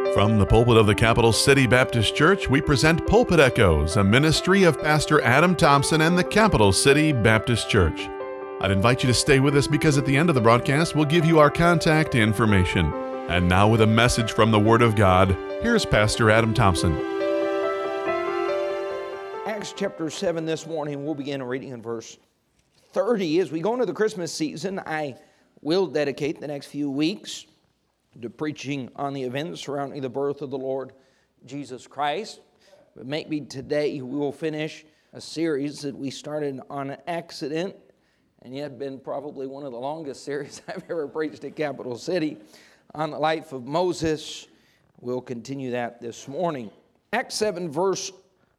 From the pulpit of the Capital City Baptist Church, we present Pulpit Echoes, a ministry of Pastor Adam Thompson and the Capital City Baptist Church. I'd invite you to stay with us because at the end of the broadcast, we'll give you our contact information. And now with a message from the Word of God, here's Pastor Adam Thompson. Acts chapter 7 this morning, we'll begin reading in verse 30. As we go into the Christmas season, I will dedicate the next few weeks to preaching on the events surrounding the birth of the Lord Jesus Christ. But maybe today we will finish a series that we started on accident, and yet been probably one of the longest series I've ever preached at Capital City on the life of Moses. We'll continue that this morning. Acts 7 verse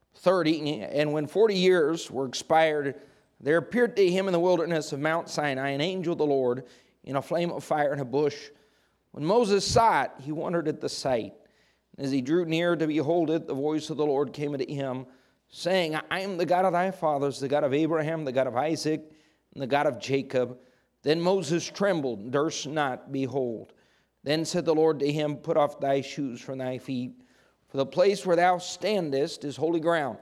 30, and when 40 years were expired, there appeared to him in the wilderness of Mount Sinai an angel of the Lord in a flame of fire in a bush. When Moses saw it, he wondered at the sight. As he drew near to behold it, the voice of the Lord came unto him, saying, I am the God of thy fathers, the God of Abraham, the God of Isaac, and the God of Jacob. Then Moses trembled and durst not behold. Then said the Lord to him, Put off thy shoes from thy feet, for the place where thou standest is holy ground.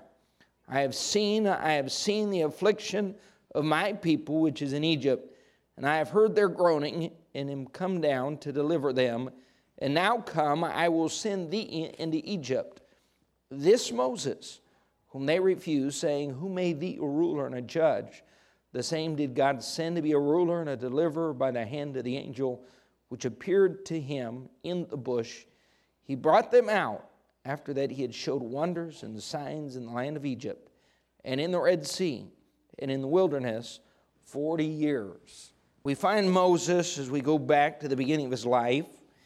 I have seen the affliction of my people which is in Egypt, and I have heard their groaning, and am come down to deliver them. And now come, I will send thee into Egypt. This Moses, whom they refused, saying, Who made thee a ruler and a judge? The same did God send to be a ruler and a deliverer by the hand of the angel, which appeared to him in the bush. He brought them out after that he had showed wonders and signs in the land of Egypt, and in the Red Sea, and in the wilderness 40 years. We find Moses, as we go back to the beginning of his life,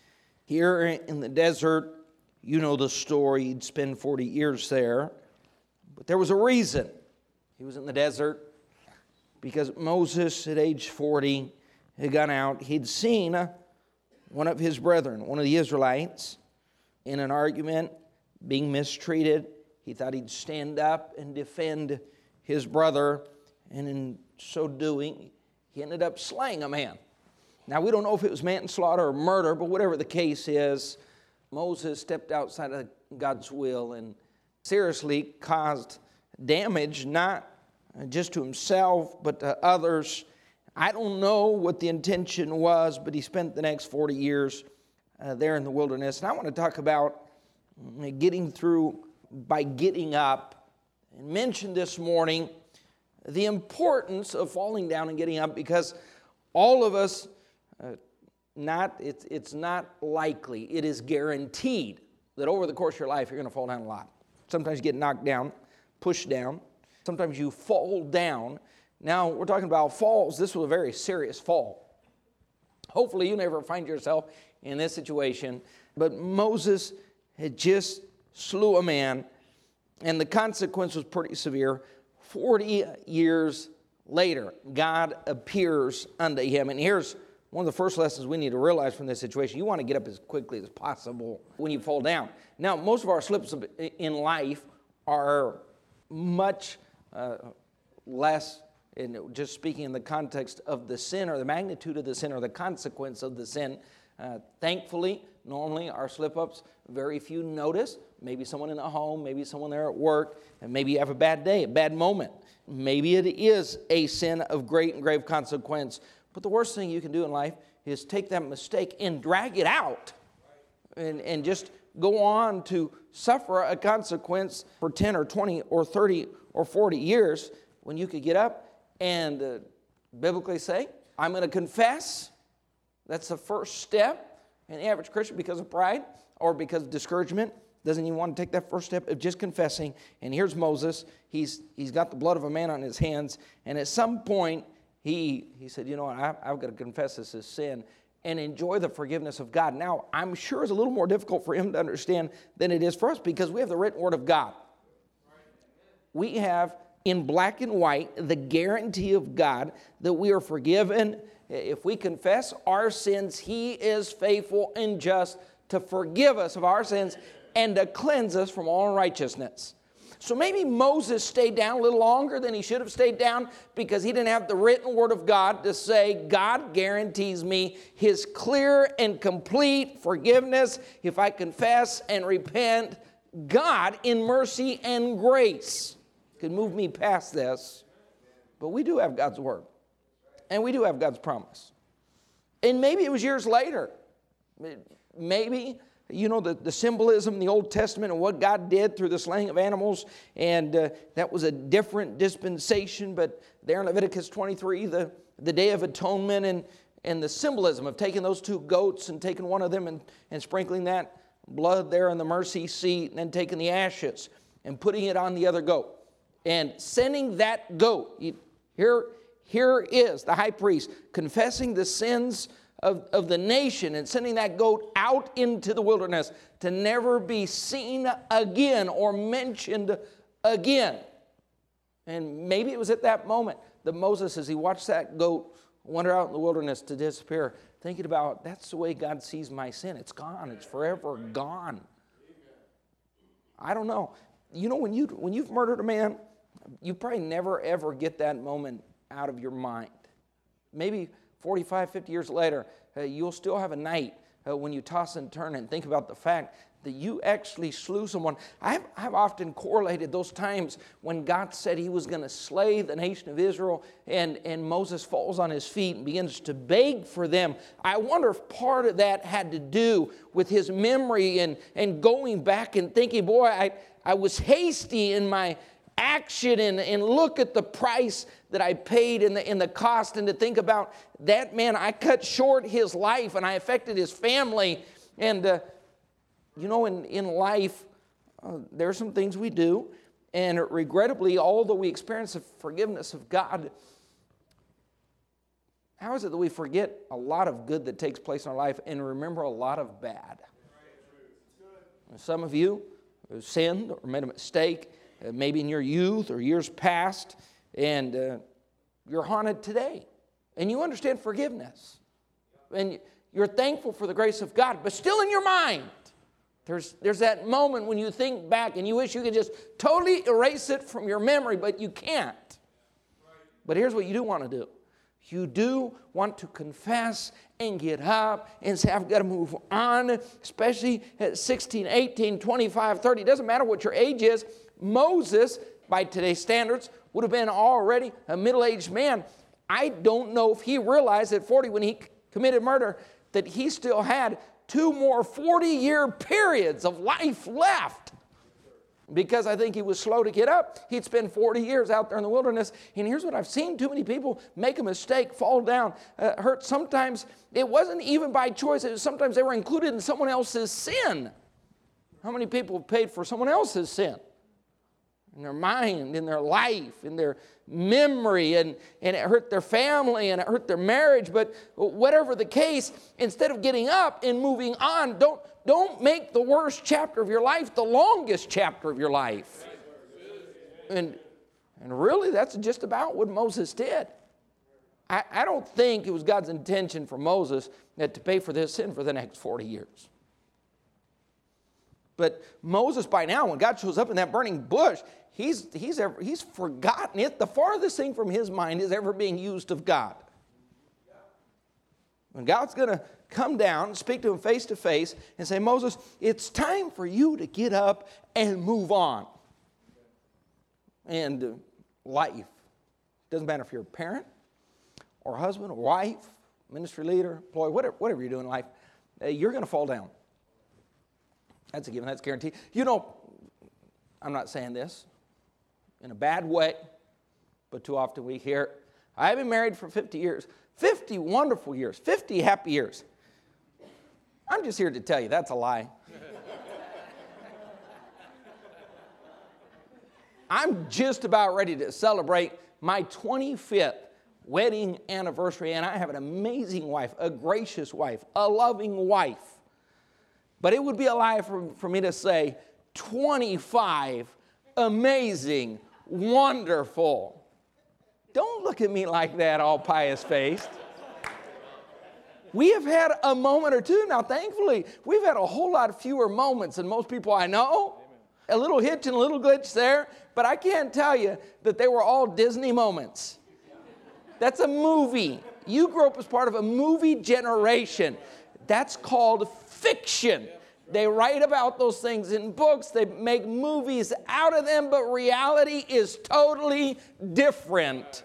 here in the desert. You know the story. He'd spend 40 years there. But there was a reason he was in the desert, because Moses, at age 40, had gone out. He'd seen one of his brethren, one of the Israelites, in an argument, being mistreated. He thought he'd stand up and defend his brother, and in so doing, he ended up slaying a man. Now, we don't know if it was manslaughter or murder, but whatever the case is, Moses stepped outside of God's will and seriously caused damage, not just to himself, but to others. I don't know what the intention was, but he spent the next 40 years there in the wilderness. And I want to talk about getting through by getting up, and mention this morning the importance of falling down and getting up, because all of us, it's not likely, it is guaranteed that over the course of your life you're going to fall down a lot. Sometimes you get knocked down, pushed down. Sometimes you fall down. Now, we're talking about falls. This was a very serious fall. Hopefully you never find yourself in this situation. But Moses had just slew a man, and the consequence was pretty severe. 40 years later, God appears unto him. And here's one of the first lessons we need to realize from this situation. You want to get up as quickly as possible when you fall down. Now, most of our slips in life are much less, and just speaking in the context of the sin or the magnitude of the sin or the consequence of the sin. Thankfully, normally our slip-ups, very few notice. Maybe someone in a home, maybe someone there at work, and maybe you have a bad day, a bad moment. Maybe it is a sin of great and grave consequence. But the worst thing you can do in life is take that mistake and drag it out and just go on to suffer a consequence for 10 or 20 or 30 or 40 years, when you could get up and biblically say, I'm going to confess. That's the first step. And the average Christian, because of pride or because of discouragement, doesn't even want to take that first step of just confessing. And here's Moses. He's got the blood of a man on his hands. And at some point, he said, you know what, I've got to confess this as sin and enjoy the forgiveness of God. Now, I'm sure it's a little more difficult for him to understand than it is for us, because we have the written word of God. We have in black and white the guarantee of God that we are forgiven. If we confess our sins, he is faithful and just to forgive us of our sins and to cleanse us from all unrighteousness. So maybe Moses stayed down a little longer than he should have stayed down because he didn't have the written word of God to say, God guarantees me his clear and complete forgiveness if I confess and repent. God, in mercy and grace, could move me past this. But we do have God's word. And we do have God's promise. And maybe it was years later. Maybe, you know, the symbolism in the Old Testament and what God did through the slaying of animals. And that was a different dispensation. But there in Leviticus 23, the Day of Atonement and the symbolism of taking those two goats and taking one of them and sprinkling that blood there on the mercy seat, and then taking the ashes and putting it on the other goat. And sending that goat, here is the high priest confessing the sins of the nation and sending that goat out into the wilderness to never be seen again or mentioned again. And maybe it was at that moment that Moses, as he watched that goat wander out in the wilderness to disappear, thinking about, that's the way God sees my sin. It's gone. It's forever gone. I don't know. You know, when you've murdered a man, you probably never, ever get that moment out of your mind. Maybe 45, 50 years later, you'll still have a night when you toss and turn and think about the fact that you actually slew someone. I've often correlated those times when God said he was going to slay the nation of Israel and Moses falls on his feet and begins to beg for them. I wonder if part of that had to do with his memory and going back and thinking, boy, I was hasty in my action and look at the price that I paid in the cost, and to think about that man, I cut short his life and I affected his family. And you know, in life, there are some things we do, and regrettably, although we experience the forgiveness of God, how is it that we forget a lot of good that takes place in our life and remember a lot of bad? Some of you have sinned or made a mistake, maybe in your youth or years past, and you're haunted today. And you understand forgiveness. And you're thankful for the grace of God, but still in your mind, there's that moment when you think back and you wish you could just totally erase it from your memory, but you can't. But here's what you do want to do. You do want to confess and get up and say, I've got to move on, especially at 16, 18, 25, 30. It doesn't matter what your age is. Moses, by today's standards, would have been already a middle-aged man. I don't know if he realized at 40 when he committed murder that he still had 2 more 40-year periods of life left. Because I think he was slow to get up. He'd spend 40 years out there in the wilderness. And here's what I've seen too many people make a mistake, fall down, hurt. Sometimes it wasn't even by choice. It was sometimes they were included in someone else's sin. How many people have paid for someone else's sin? In their mind, in their life, in their memory, and it hurt their family and it hurt their marriage. But whatever the case, instead of getting up and moving on, don't make the worst chapter of your life the longest chapter of your life. And really, that's just about what Moses did. I don't think it was God's intention for Moses to pay for this sin for the next 40 years. But Moses, by now, when God shows up in that burning bush, he's forgotten it. The farthest thing from his mind is ever being used of God. When God's going to come down and speak to him face to face and say, Moses, it's time for you to get up and move on. And life, doesn't matter if you're a parent or husband or wife, ministry leader, employee, whatever you do in life, you're going to fall down. That's a given. That's guaranteed. You know, I'm not saying this in a bad way, but too often we hear, I've been married for 50 years. 50 wonderful years. 50 happy years. I'm just here to tell you that's a lie. I'm just about ready to celebrate my 25th wedding anniversary, and I have an amazing wife, a gracious wife, a loving wife. But it would be a lie for me to say 25 amazing, wonderful. Don't look at me like that, all pious-faced. We have had a moment or two. Now, thankfully, we've had a whole lot fewer moments than most people I know. a little hitch and a little glitch there, but I can't tell you that they were all Disney moments. That's a movie. You grew up as part of a movie generation. That's called fiction. They write about those things in books. They make movies out of them, but reality is totally different.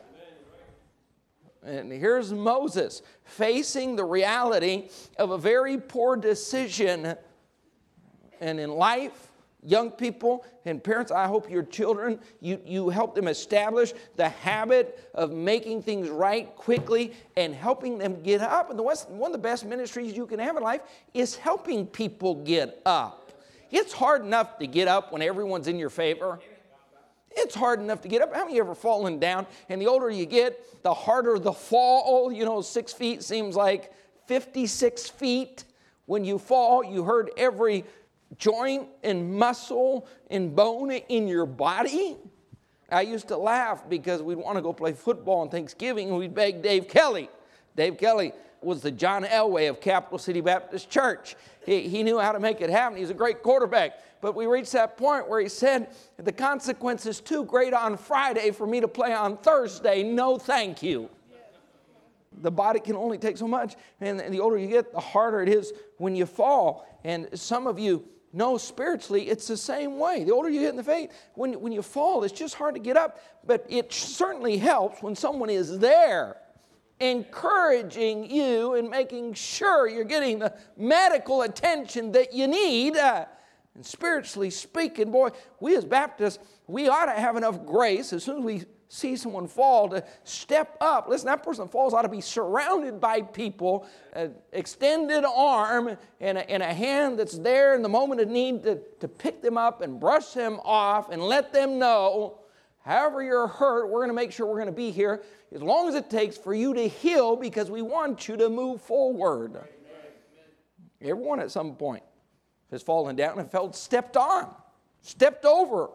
And here's Moses facing the reality of a very poor decision. And in life, young people and parents, I hope your children, you help them establish the habit of making things right quickly and helping them get up. And one of the best ministries you can have in life is helping people get up. It's hard enough to get up when everyone's in your favor. It's hard enough to get up. How many of you ever fallen down? And the older you get, the harder the fall. 6 feet seems like 56 feet. When you fall, you hurt every joint and muscle and bone in your body. I used to laugh because we'd want to go play football on Thanksgiving and we'd beg Dave Kelly. Dave Kelly was the John Elway of Capital City Baptist Church. He knew how to make it happen. He was a great quarterback. But we reached that point where he said, the consequence is too great on Friday for me to play on Thursday. No, thank you. The body can only take so much. And the older you get, the harder it is when you fall. And some of you know spiritually it's the same way. The older you get in the faith, when you fall, it's just hard to get up. But it certainly helps when someone is there encouraging you and making sure you're getting the medical attention that you need. And spiritually speaking, boy, we as Baptists, we ought to have enough grace as soon as we see someone fall to step up. Listen, that person that falls ought to be surrounded by people, an extended arm and a hand that's there in the moment of need to pick them up and brush them off and let them know, however you're hurt, we're going to make sure we're going to be here as long as it takes for you to heal because we want you to move forward. Amen. Everyone at some point has fallen down and felt stepped on, stepped over,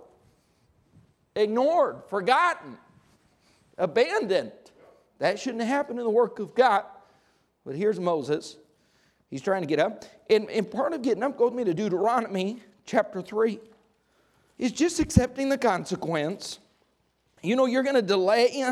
ignored, forgotten, abandoned. That shouldn't happen in the work of God. But here's Moses. He's trying to get up. And part of getting up goes with me to Deuteronomy chapter 3. He's just accepting the consequence. You're going to delay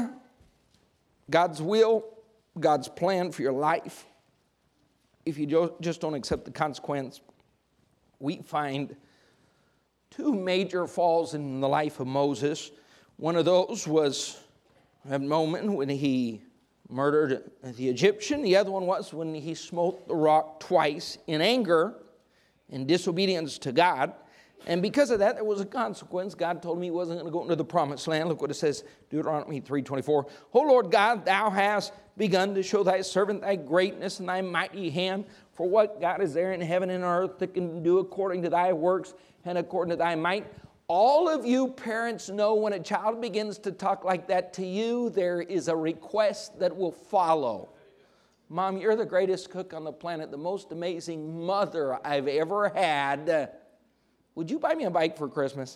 God's will, God's plan for your life if you just don't accept the consequence. We find two major falls in the life of Moses. One of those was a moment when he murdered the Egyptian. The other one was when he smote the rock twice in anger and disobedience to God. And because of that, there was a consequence. God told him he wasn't going to go into the promised land. Look what it says, Deuteronomy 3:24. O Lord God, thou hast begun to show thy servant thy greatness and thy mighty hand. For what God is there in heaven and earth that can do according to thy works and according to thy might? All of you parents know when a child begins to talk like that to you, there is a request that will follow. Mom, you're the greatest cook on the planet, the most amazing mother I've ever had. Would you buy me a bike for Christmas?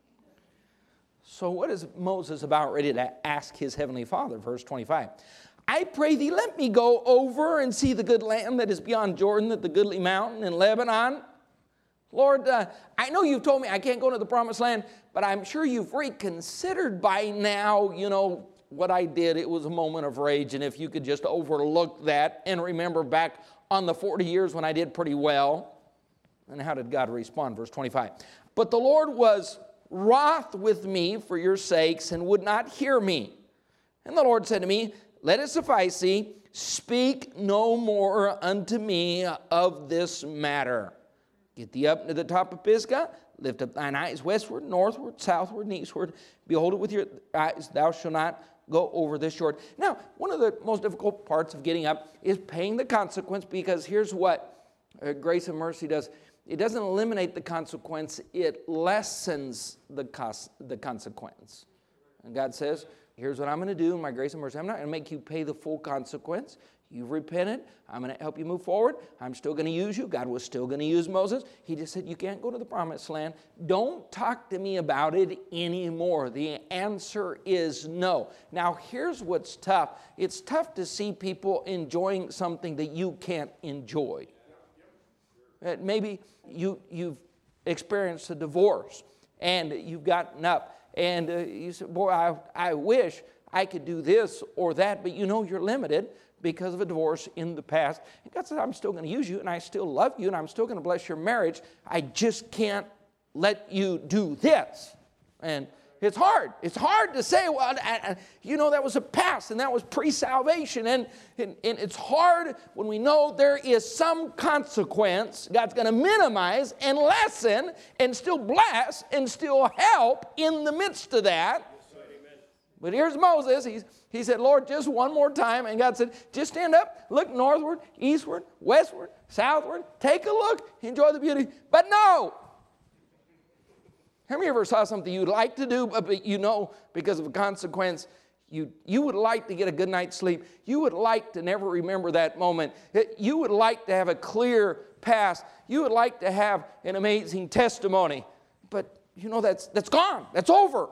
So what is Moses about ready to ask his heavenly Father? Verse 25. I pray thee, let me go over and see the good land that is beyond Jordan, the goodly mountain in Lebanon. Lord, I know you've told me I can't go into the promised land, but I'm sure you've reconsidered by now, what I did. It was a moment of rage, and if you could just overlook that and remember back on the 40 years when I did pretty well. And how did God respond? Verse 25. But the Lord was wroth with me for your sakes and would not hear me. And the Lord said to me, let it suffice thee, speak no more unto me of this matter. Get thee up to the top of Pisgah, lift up thine eyes westward, northward, southward, and eastward. Behold it with your eyes, thou shalt not go over this short. Now, one of the most difficult parts of getting up is paying the consequence, because here's what grace and mercy does. It doesn't eliminate the consequence, it lessens the consequence. And God says, here's what I'm going to do in my grace and mercy. I'm not going to make you pay the full consequence. You've repented. I'm going to help you move forward. I'm still going to use you. God was still going to use Moses. He just said, you can't go to the promised land. Don't talk to me about it anymore. The answer is no. Now, here's what's tough. It's tough to see people enjoying something that you can't enjoy. Maybe you've experienced a divorce, and you've gotten up, and you say, boy, I wish I could do this or that, but you know you're limited because of a divorce in the past. And God said, I'm still going to use you, and I still love you, and I'm still going to bless your marriage. I just can't let you do this. And it's hard. It's hard to say, well, that was a past, and that was pre-salvation. And it's hard when we know there is some consequence. God's going to minimize and lessen and still bless and still help in the midst of that. But here's Moses. He said, Lord, just one more time. And God said, just stand up, look northward, eastward, westward, southward. Take a look, enjoy the beauty. But no. How many of you ever saw something you'd like to do, but you know because of a consequence, you would like to get a good night's sleep. You would like to never remember that moment. You would like to have a clear past. You would like to have an amazing testimony. But you know that's gone. That's over.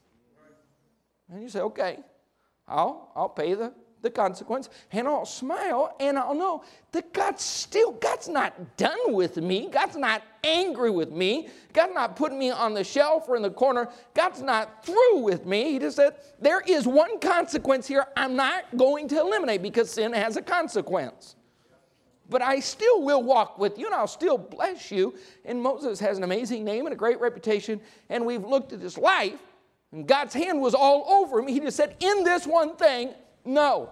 And you say, okay, I'll pay the consequence, and I'll smile, and I'll know that God's not done with me. God's not angry with me. God's not putting me on the shelf or in the corner. God's not through with me. He just said, there is one consequence here I'm not going to eliminate because sin has a consequence. But I still will walk with you, and I'll still bless you. And Moses has an amazing name and a great reputation, and we've looked at his life, and God's hand was all over him. He just said, in this one thing, no.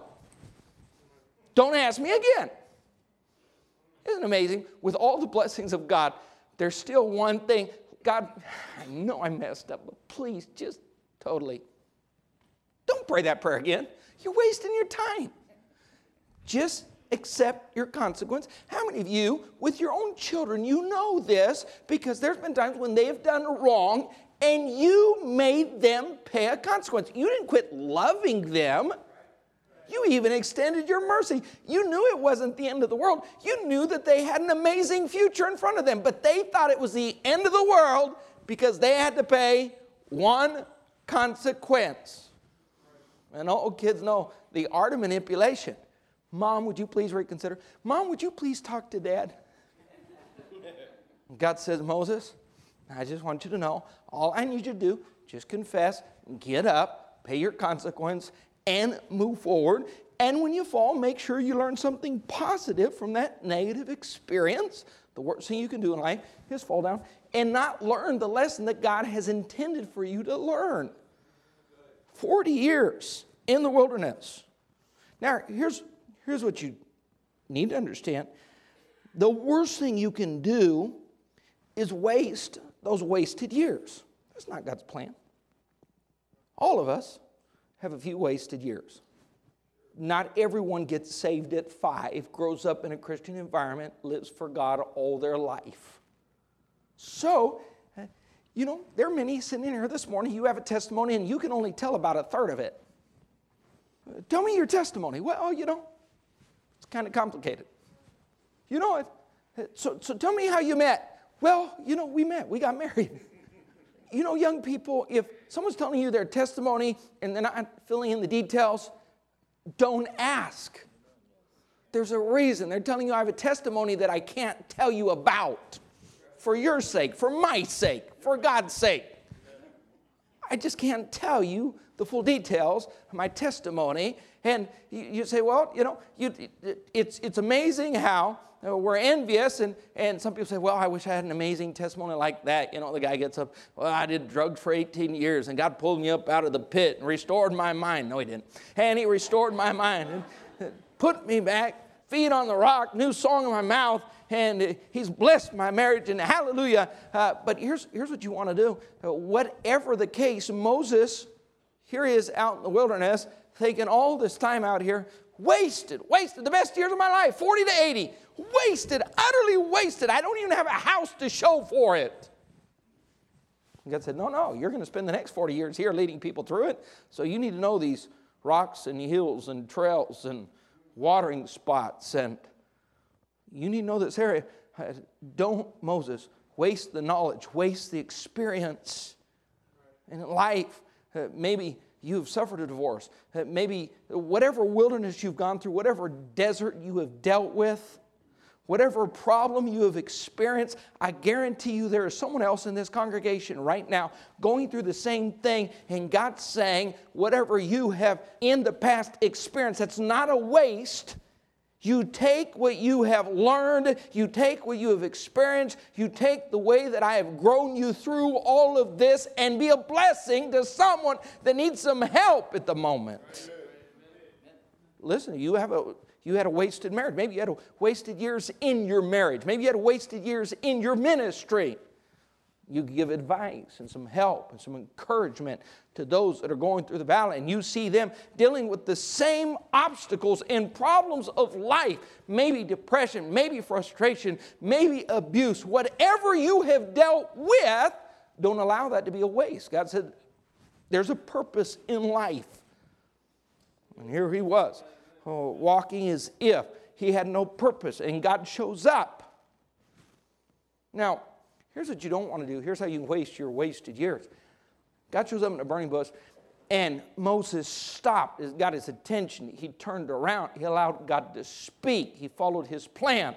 Don't ask me again. Isn't it amazing? With all the blessings of God, there's still one thing. God, I know I messed up, but please just totally don't pray that prayer again. You're wasting your time. Just accept your consequence. How many of you, with your own children, you know this because there's been times when they have done wrong and you made them pay a consequence. You didn't quit loving them. You even extended your mercy. You knew it wasn't the end of the world. You knew that they had an amazing future in front of them, but they thought it was the end of the world because they had to pay one consequence. And all kids know the art of manipulation. Mom, would you please reconsider? Mom, would you please talk to Dad? God says, Moses, I just want you to know, all I need you to do, just confess, get up, pay your consequence, and move forward. And when you fall, make sure you learn something positive from that negative experience. The worst thing you can do in life is fall down and not learn the lesson that God has intended for you to learn. 40 years in the wilderness. Now, here's what you need to understand. The worst thing you can do is waste those wasted years. That's not God's plan. All of us have a few wasted years. Not everyone gets saved at 5, grows up in a Christian environment, lives for God all their life. So, there are many sitting in here this morning, you have a testimony and you can only tell about a third of it. Tell me your testimony. Well, it's kind of complicated. So tell me how you met. Well, we met. We got married. Young people, if someone's telling you their testimony and they're not filling in the details, don't ask. There's a reason. They're telling you I have a testimony that I can't tell you about. For your sake, for my sake, for God's sake. I just can't tell you the full details of my testimony. And you say, well, it's amazing how we're envious, and some people say, well, I wish I had an amazing testimony like that. The guy gets up, well, I did drugs for 18 years, and God pulled me up out of the pit and restored my mind. No, he didn't. And he restored my mind and put me back, feet on the rock, new song in my mouth, and he's blessed my marriage, and hallelujah. But here's what you want to do. Whatever the case, Moses, here he is out in the wilderness, taking all this time out here, wasted the best years of my life, 40 to 80, wasted, utterly wasted. I don't even have a house to show for it. And God said, no, you're going to spend the next 40 years here leading people through it. So you need to know these rocks and hills and trails and watering spots, and you need to know this area. Don't, Moses, waste the knowledge, waste the experience. And in life, maybe you've suffered a divorce. Maybe whatever wilderness you've gone through, whatever desert you have dealt with, whatever problem you have experienced, I guarantee you there is someone else in this congregation right now going through the same thing, and God's saying, whatever you have in the past experienced, that's not a waste. You take what you have learned, you take what you have experienced, you take the way that I have grown you through all of this, and be a blessing to someone that needs some help at the moment. Listen, you had a wasted marriage. Maybe you had wasted years in your marriage. Maybe you had wasted years in your ministry. You give advice and some help and some encouragement to those that are going through the valley, and you see them dealing with the same obstacles and problems of life, maybe depression, maybe frustration, maybe abuse. Whatever you have dealt with, don't allow that to be a waste. God said there's a purpose in life. And here he was, walking as if he had no purpose, and God shows up. Now, here's what you don't want to do. Here's how you can waste your wasted years. God shows up in a burning bush, and Moses stopped. It got his attention. He turned around. He allowed God to speak. He followed his plan.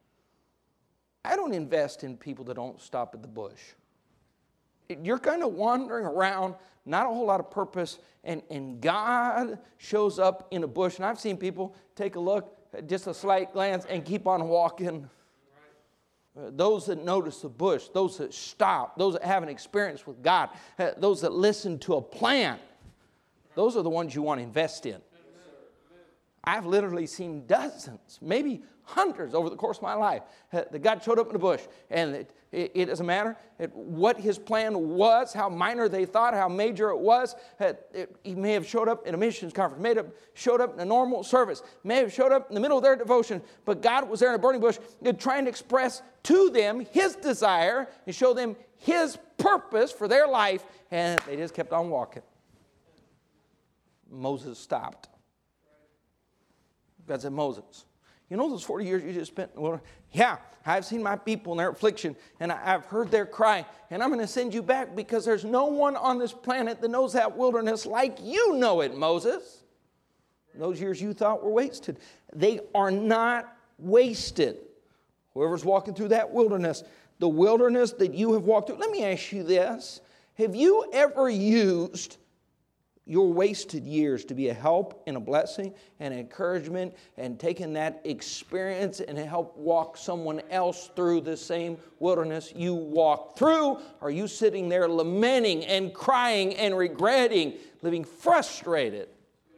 I don't invest in people that don't stop at the bush. You're kind of wandering around, not a whole lot of purpose, and God shows up in a bush. And I've seen people take a look, just a slight glance, and keep on walking. Those that notice the bush, those that stop, those that have an experience with God, those that listen to a plan, those are the ones you want to invest in. I've literally seen dozens, maybe hundreds over the course of my life, that God showed up in the bush, and it doesn't matter what his plan was, how minor they thought, how major it was. He may have showed up in a missions conference, may have showed up in a normal service, may have showed up in the middle of their devotion, but God was there in a burning bush trying to express to them his desire and show them his purpose for their life, and they just kept on walking. Moses stopped. God said, Moses, you know those 40 years you just spent in the wilderness? Yeah, I've seen my people in their affliction, and I've heard their cry, and I'm going to send you back because there's no one on this planet that knows that wilderness like you know it, Moses. Those years you thought were wasted, they are not wasted. Whoever's walking through that wilderness, the wilderness that you have walked through. Let me ask you this. Have you ever used your wasted years to be a help and a blessing and encouragement, and taking that experience and help walk someone else through the same wilderness you walked through? Or are you sitting there lamenting and crying and regretting, living frustrated?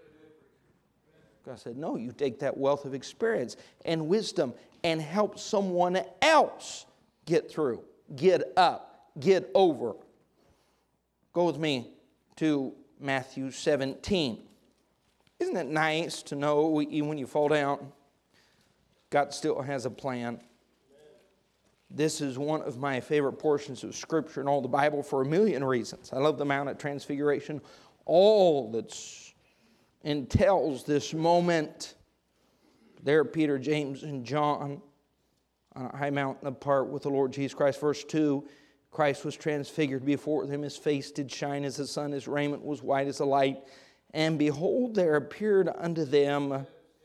God said, no, you take that wealth of experience and wisdom and help someone else get through, get up, get over. Go with me to Matthew 17. Isn't it nice to know even when you fall down, God still has a plan? This is one of my favorite portions of Scripture in all the Bible for a million reasons. I love the Mount of Transfiguration. All that entails this moment. There Peter, James, and John on a high mountain apart with the Lord Jesus Christ. Verse 2, Christ was transfigured before them. His face did shine as the sun. His raiment was white as the light. And behold, there appeared unto them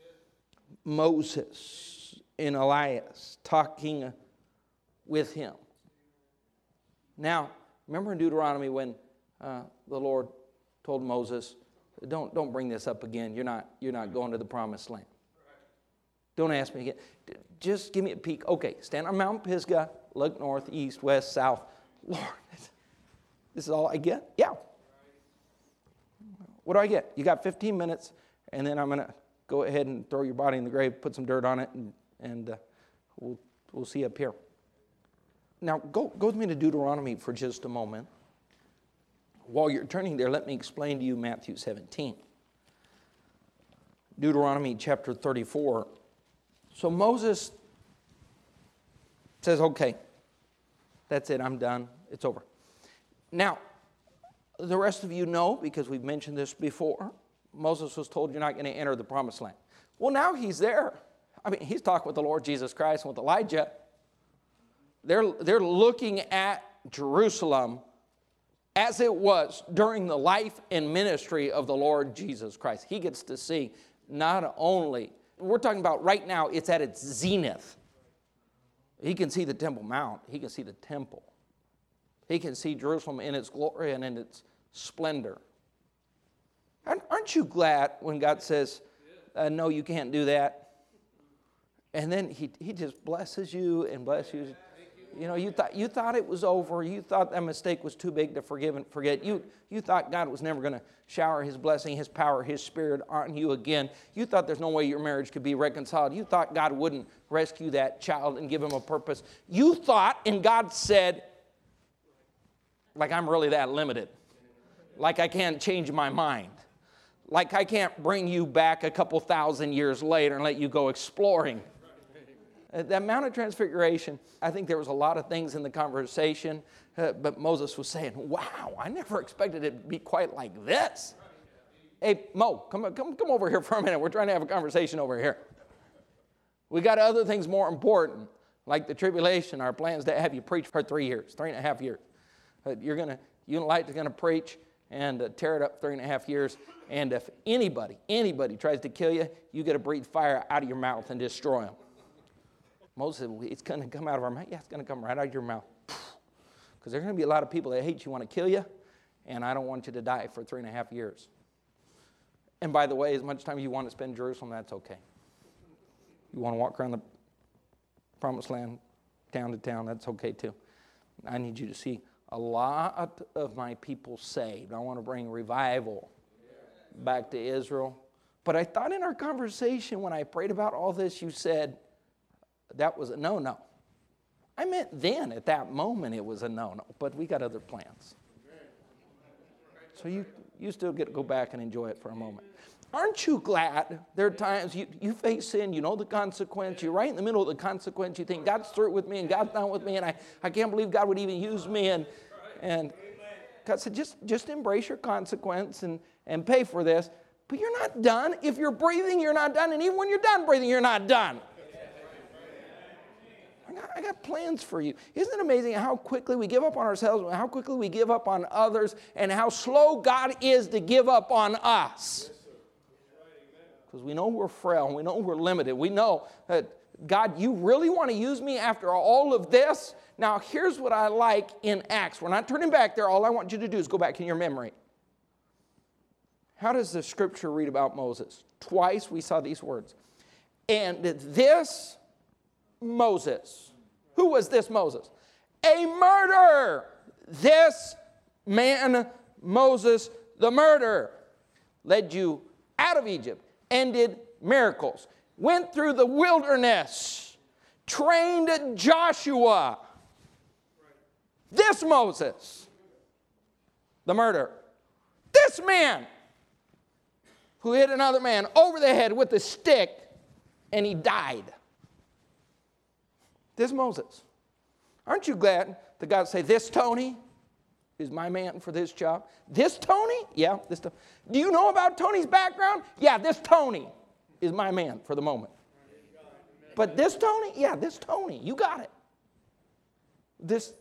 Moses and Elias talking with him. Now, remember in Deuteronomy when the Lord told Moses, don't bring this up again. You're not going to the promised land. Don't ask me again. Just give me a peek. Okay, stand on Mount Pisgah, look north, east, west, south. Lord, this is all I get? Yeah. What do I get? You got 15 minutes, and then I'm going to go ahead and throw your body in the grave, put some dirt on it, and we'll see up here. Now, go with me to Deuteronomy for just a moment. While you're turning there, let me explain to you Matthew 17. Deuteronomy chapter 34. So Moses says, okay, that's it, I'm done, it's over. Now, the rest of you know, because we've mentioned this before, Moses was told you're not going to enter the promised land. Well, now he's there. I mean, he's talking with the Lord Jesus Christ and with Elijah. They're looking at Jerusalem as it was during the life and ministry of the Lord Jesus Christ. He gets to see not only, we're talking about right now, it's at its zenith. He can see the Temple Mount. He can see the temple. He can see Jerusalem in its glory and in its splendor. Aren't you glad when God says, no, you can't do that? And then he just blesses you and blesses you. You know, you thought it was over. You thought that mistake was too big to forgive and forget. You thought God was never going to shower His blessing, His power, His Spirit on you again. You thought there's no way your marriage could be reconciled. You thought God wouldn't rescue that child and give him a purpose. You thought, and God said, like I'm really that limited. Like I can't change my mind. Like I can't bring you back a couple thousand years later and let you go exploring. That Mount of Transfiguration, I think there was a lot of things in the conversation, but Moses was saying, wow, I never expected it to be quite like this. Hey, Mo, come over here for a minute. We're trying to have a conversation over here. We got other things more important, like the tribulation. Our plans to have you preach for 3.5 years. You and Elijah's going to preach and tear it up 3.5 years. And if anybody tries to kill you, you got to breathe fire out of your mouth and destroy them. Moses said, it's going to come out of our mouth. Yeah, it's going to come right out of your mouth. Because there's going to be a lot of people that hate you, want to kill you, and I don't want you to die for 3.5 years. And by the way, as much time you want to spend in Jerusalem, that's okay. You want to walk around the promised land, town to town, that's okay too. I need you to see a lot of my people saved. I want to bring revival back to Israel. But I thought in our conversation when I prayed about all this, you said, that was a no-no. I meant then, at that moment, it was a no-no, but we got other plans. So you still get to go back and enjoy it for a moment. Aren't you glad there are times you face sin, you know the consequence, you're right in the middle of the consequence, you think God's through with me and God's done with me and I can't believe God would even use me. And God said, just embrace your consequence and pay for this. But you're not done. If you're breathing, you're not done. And even when you're done breathing, you're not done. I got plans for you. Isn't it amazing how quickly we give up on ourselves, how quickly we give up on others, and how slow God is to give up on us? Because we know we're frail, and we know we're limited. We know that, God, you really want to use me after all of this? Now, here's what I like in Acts. We're not turning back there. All I want you to do is go back in your memory. How does the scripture read about Moses? Twice we saw these words. And this Moses. Who was this Moses? A murderer. This man, Moses, the murderer, led you out of Egypt and did miracles. Went through the wilderness. Trained Joshua. This Moses, the murderer. This man who hit another man over the head with a stick and he died. This Moses. Aren't you glad that God say, this Tony is my man for this job? This Tony? Yeah, this Tony. Do you know about Tony's background? Yeah, this Tony is my man for the moment. But this Tony? Yeah, this Tony. You got it. This,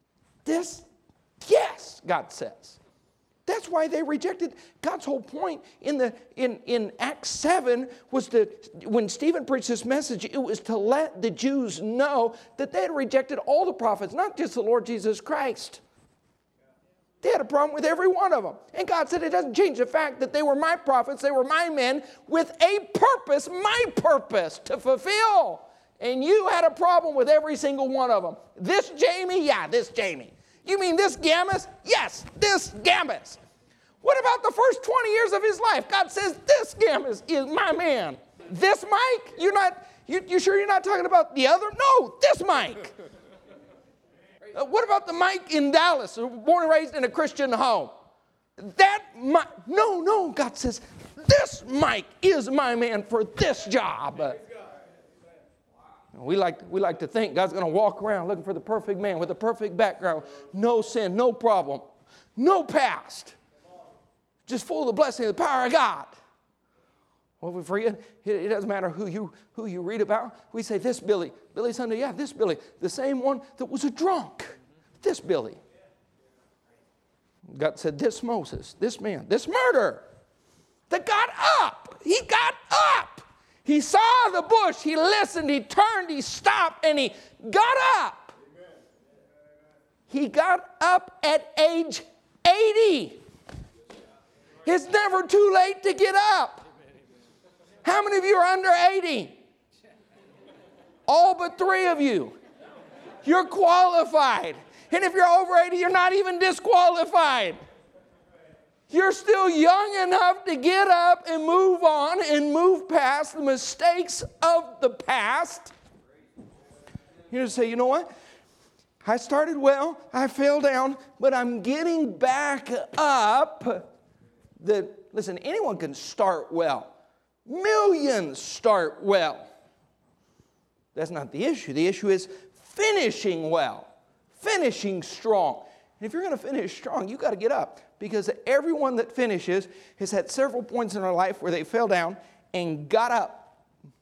yes, God says. That's why they rejected. God's whole point in Acts 7 was when Stephen preached this message, it was to let the Jews know that they had rejected all the prophets, not just the Lord Jesus Christ. They had a problem with every one of them. And God said it doesn't change the fact that they were my prophets, they were my men with a purpose, my purpose to fulfill. And you had a problem with every single one of them. This Jamie? Yeah, this Jamie. You mean this Gammas? Yes, this Gammas. What about the first 20 years of his life? God says, this Gammas is my man. This Mike? You sure you're not talking about the other? No, this Mike. What about the Mike in Dallas, born and raised in a Christian home? That Mike? No, God says, this Mike is my man for this job. We like to think God's going to walk around looking for the perfect man with the perfect background. No sin, no problem, no past. Just full of the blessing and the power of God. Well, we forget, it doesn't matter who you read about. We say, this Billy Sunday, yeah, this Billy. The same one that was a drunk. This Billy. God said, this Moses, this man, this murderer that got up. He got up. He saw the bush, he listened, he turned, he stopped, and he got up. He got up at age 80. It's never too late to get up. How many of you are under 80? All but 3 of you. You're qualified. And if you're over 80, you're not even disqualified. You're still young enough to get up and move on and move past the mistakes of the past. You just say, you know what? I started well, I fell down, but I'm getting back up. Listen, anyone can start well. Millions start well. That's not the issue. The issue is finishing well, finishing strong. And if you're going to finish strong, you've got to get up. Because everyone that finishes has had several points in their life where they fell down and got up.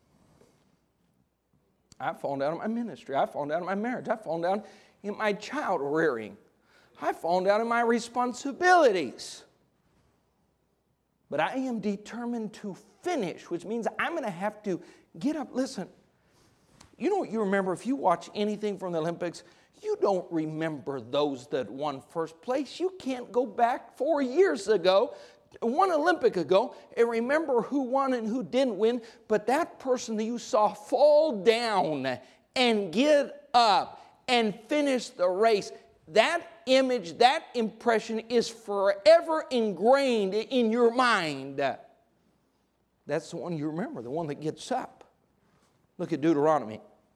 I've fallen down in my ministry. I've fallen down in my marriage. I've fallen down in my child rearing. I've fallen down in my responsibilities. But I am determined to finish, which means I'm going to have to get up. Listen, you know what you remember if you watch anything from the Olympics? You don't remember those that won first place. You can't go back 4 years ago, 1 Olympic ago, and remember who won and who didn't win. But that person that you saw fall down and get up and finish the race, that image, that impression is forever ingrained in your mind. That's the one you remember, the one that gets up. Look at Deuteronomy.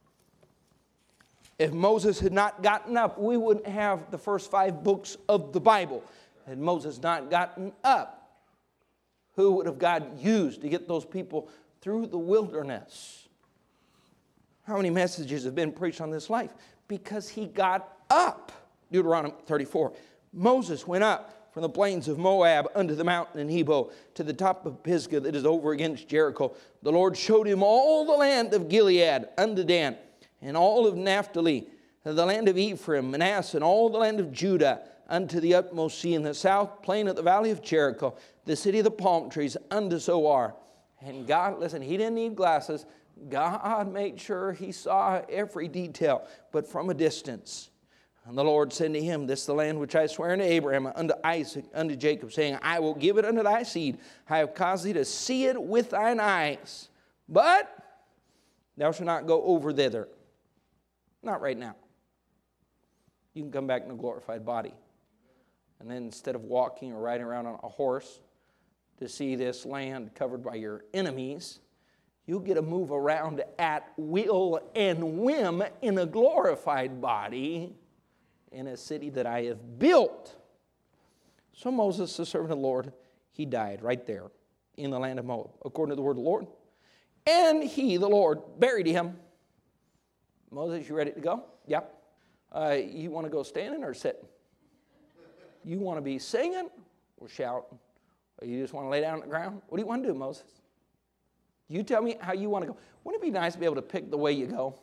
If Moses had not gotten up, we wouldn't have the first 5 books of the Bible. Had Moses not gotten up, who would have God used to get those people through the wilderness? How many messages have been preached on this life? Because he got up. Deuteronomy 34. Moses went up from the plains of Moab unto the mountain in Nebo, to the top of Pisgah that is over against Jericho. The Lord showed him all the land of Gilead unto Dan, and all of Naphtali, the land of Ephraim, Manasseh, and all the land of Judah, unto the utmost sea in the south plain of the valley of Jericho, the city of the palm trees, unto Zoar. And God, listen, he didn't need glasses. God made sure he saw every detail, but from a distance. And the Lord said to him, this is the land which I swear unto Abraham, unto Isaac, unto Jacob, saying, I will give it unto thy seed. I have caused thee to see it with thine eyes, but thou shalt not go over thither. Not right now. You can come back in a glorified body. And then instead of walking or riding around on a horse to see this land covered by your enemies, you'll get to move around at will and whim in a glorified body in a city that I have built. So Moses, the servant of the Lord, he died right there in the land of Moab, according to the word of the Lord. And he, the Lord, buried him. Moses, you ready to go? Yeah. You want to go standing or sitting? You want to be singing or shouting? Or you just want to lay down on the ground? What do you want to do, Moses? You tell me how you want to go. Wouldn't it be nice to be able to pick the way you go?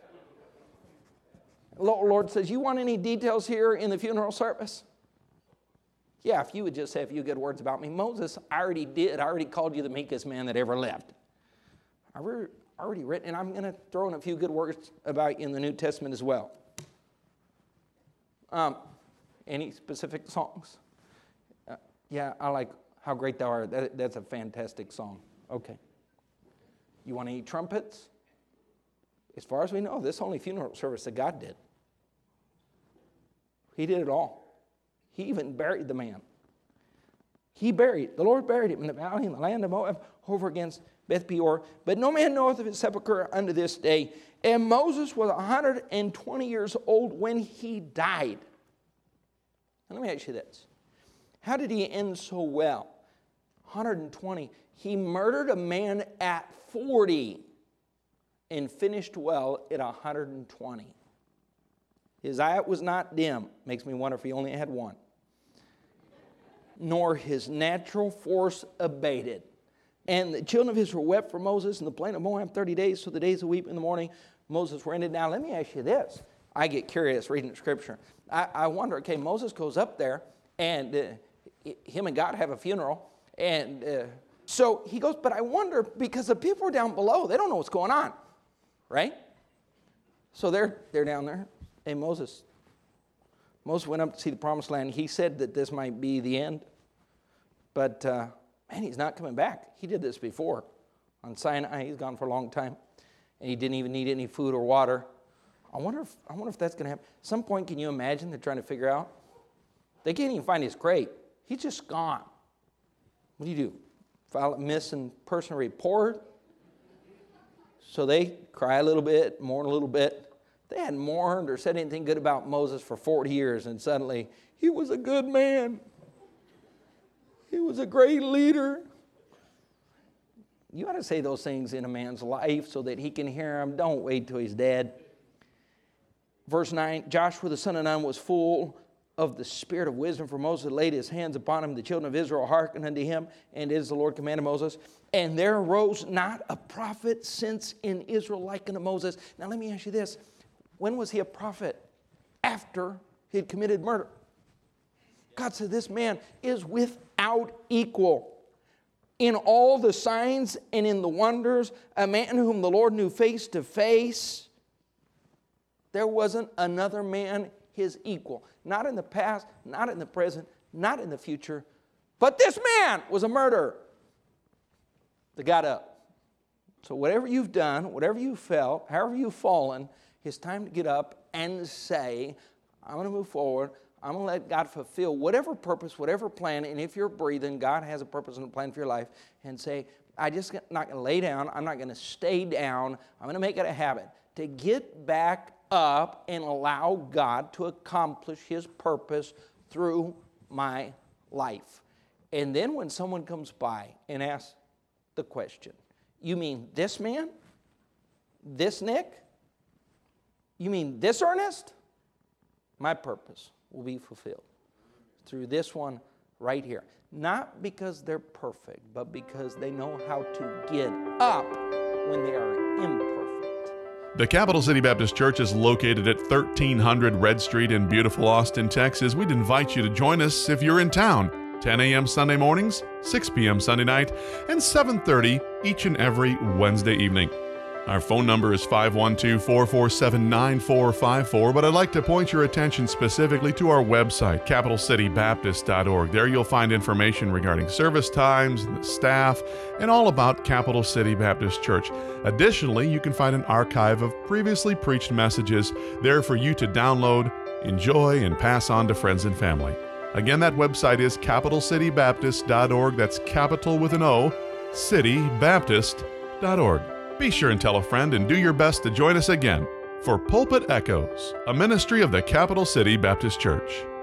The Lord says, you want any details here in the funeral service? Yeah, if you would just say a few good words about me. Moses, I already did. I already called you the meekest man that ever lived. I've already written, and I'm going to throw in a few good words about you in the New Testament as well. Any specific songs? Yeah, I like How Great Thou Art. That's a fantastic song. Okay. You want any trumpets? As far as we know, this is the only funeral service that God did. He did it all. He even buried the man. The Lord buried him in the valley in the land of Moab over against Beth Peor. But no man knoweth of his sepulchre unto this day. And Moses was 120 years old when he died. Now let me ask you this. How did he end so well? 120. He murdered a man at 40 and finished well at 120. His eye was not dim. Makes me wonder if he only had one. Nor his natural force abated. And the children of Israel wept for Moses in the plain of Moab 30 days, so the days of weeping in the morning, Moses were ended. Now let me ask you this. I get curious reading the scripture. I wonder, okay, Moses goes up there, and him and God have a funeral, and So he goes, but I wonder, because the people are down below, they don't know what's going on, right? So they're down there. Hey, Moses went up to see the promised land. He said that this might be the end. But, man, he's not coming back. He did this before on Sinai. He's gone for a long time. And he didn't even need any food or water. I wonder if that's going to happen. At some point, can you imagine they're trying to figure out? They can't even find his grave. He's just gone. What do? File a missing person report? So they cry a little bit, mourn a little bit. They hadn't mourned or said anything good about Moses for 40 years, and suddenly, he was a good man. He was a great leader. You ought to say those things in a man's life so that he can hear them. Don't wait till he's dead. Verse 9, Joshua the son of Nun was full of the spirit of wisdom, for Moses laid his hands upon him. The children of Israel hearkened unto him, and as the Lord commanded Moses. And there arose not a prophet since in Israel like unto Moses. Now let me ask you this. When was he a prophet? After he had committed murder. God said, this man is without equal in all the signs and in the wonders, a man whom the Lord knew face to face. There wasn't another man his equal. Not in the past, not in the present, not in the future. But this man was a murderer that got up. So whatever you've done, whatever you felt, however you've fallen, it's time to get up and say, I'm going to move forward. I'm going to let God fulfill whatever purpose, whatever plan. And if you're breathing, God has a purpose and a plan for your life. And say, I'm just not going to lay down. I'm not going to stay down. I'm going to make it a habit to get back up and allow God to accomplish his purpose through my life. And then when someone comes by and asks the question, you mean this man? This Nick? You mean this Ernest? My purpose will be fulfilled through this one right here. Not because they're perfect, but because they know how to get up when they are imperfect. The Capital City Baptist Church is located at 1300 Red Street in beautiful Austin, Texas. We'd invite you to join us if you're in town. 10 a.m. Sunday mornings, 6 p.m. Sunday night, and 7:30 each and every Wednesday evening. Our phone number is 512-447-9454, but I'd like to point your attention specifically to our website, capitalcitybaptist.org. There you'll find information regarding service times, the staff, and all about Capital City Baptist Church. Additionally, you can find an archive of previously preached messages there for you to download, enjoy, and pass on to friends and family. Again, that website is capitalcitybaptist.org. That's capital with an O, citybaptist.org. Be sure and tell a friend and do your best to join us again for Pulpit Echoes, a ministry of the Capital City Baptist Church.